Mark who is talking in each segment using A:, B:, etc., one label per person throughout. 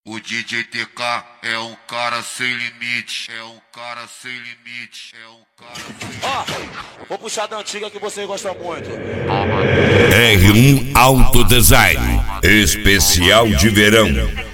A: O DJ TK é um cara sem limite, é um cara sem limite, é um cara sem limite.
B: Ó, vou puxar da antiga que você gosta muito.
C: R1 Auto Design, especial de verão.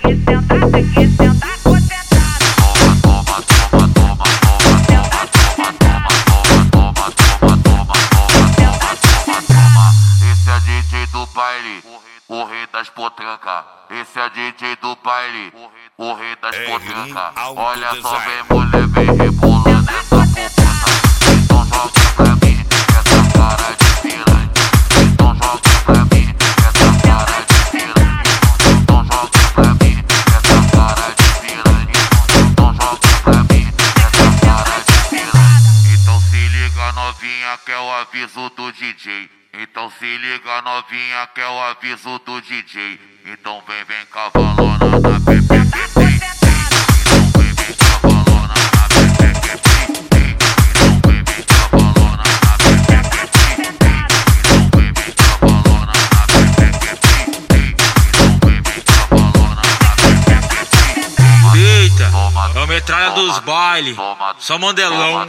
A: Esse é DJ do baile, o rei das potranca. Esse é DJ do baile, o rei das potranca. Olha só, vem mulher, vem rebolando essa popota. Então joga pra mim essa cara de piranha. Então joga pra mim essa cara de piranha. Então joga pra mim essa cara de piranha. Então joga pra mim essa cara de piranha. Então se liga novinha que é o aviso do DJ. Então se liga novinha que é o aviso do DJ. Então vem cavalona na PPP. Então vem cavalona na PPP. Então vem cavalona na PPP. Então vem cavalona na PPP. Então vem cavalona na PPP.
D: Eita, é o metralha dos bailes, só mandelão.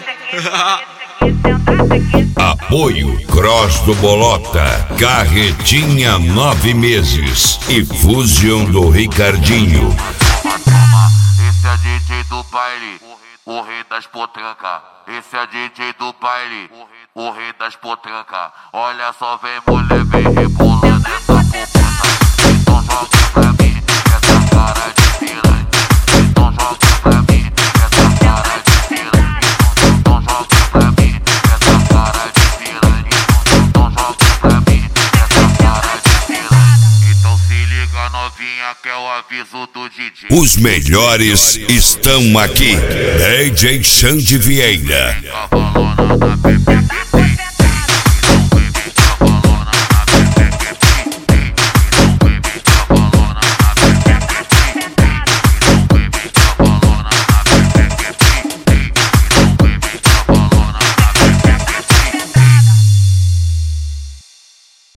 C: Apoio Cross do Bolota, Carretinha 9 meses e Fusion do Ricardinho.
A: Esse é DJ do baile, o rei das potranca. Esse é DJ do baile, o rei das potranca. Olha só, vem mulher, vem rebolando essa popota. Então joga pra mim essa cara de piranha. Então joga pra mim essa cara de piranha. Então joga pra mim essa cara de piranha. Então joga pra mim essa cara de piranha. Então se liga novinha que é o aviso do DJ.
C: Os melhores estão aqui. DJ Xande Vieira.
A: Cavalona na PP.